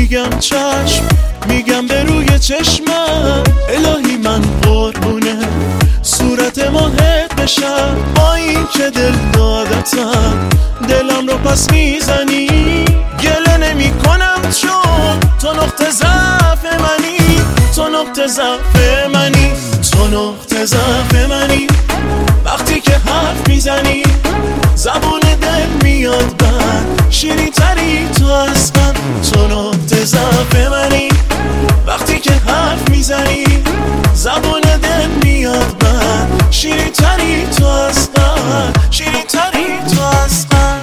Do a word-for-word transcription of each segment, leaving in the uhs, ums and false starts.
میگم چشم، میگم به روی چشمم الهی من قربونه صورت ماهت بشم. با این که دل دادتم دلم رو پس میزنی، گله نمی کنم چون تو نقطه ضعف منی، تو نقطه ضعف منی، تو نقطه ضعف منی. وقتی که حرف میزنی زبون دل میاد بند، شیرین تری تو از من، تو نقطه ضعف منی. وقتی که حرف میزنی زبون دل میاد بند، شیرین تری تو از من، شیرین تری تو از من.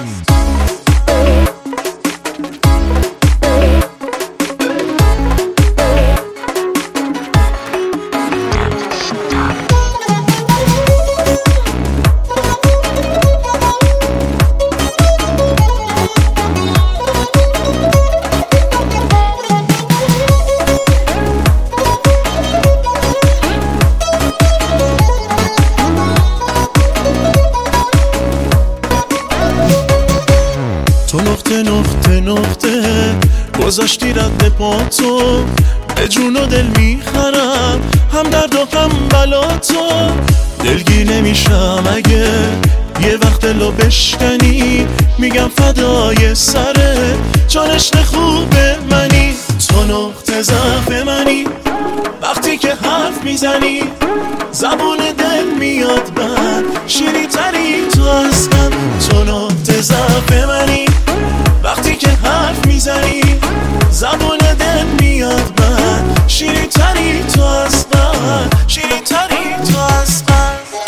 تو نقطه نقطه نقطه گذاشتی رد پا تو، به جون و دل میخرم هم درد و هم بلا تو. دلگیر نمیشم اگه یه وقت دلو بشکنی، میگم فدای سره چون عشق خوب منی، تو نقطه ضعف منی. وقتی که حرف میزنی زبون دل میاد بند، شیرین تری تو از من، تو نقطه ضعف منی. وقتی که حرف میزنی زبون دل میاد بند، شیرین تری تو از من، شیرین تری تو از من.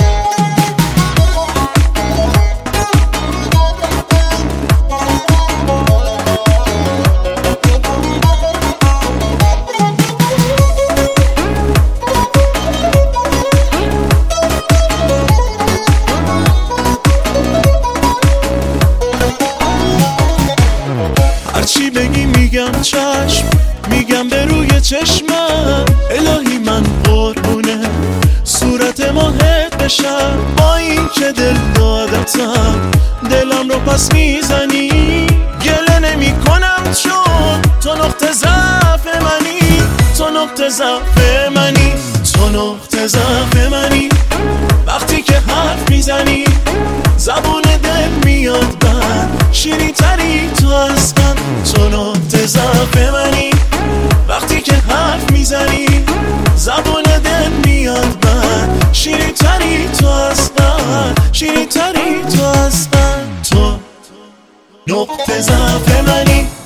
هرچی بگی میگم چشم، میگم به روی چشمم الهی من قربونه صورت ماهت بشم. با این که دل دادتم دلم رو پس میزنی، گله نمی کنم چون تو نقطه ضعف منی، تو نقطه ضعف منی، تو نقطه ضعف منی. وقتی که حرف میزنی زبون دل میاد بند، شیرین تری تو از من، تو نقطه ضعف منی. وقتی که حرف میزنی زبون دل میاد بند، شیرین تری تو از من، شیرین تری تو از من، تو نقطه ضعف منی.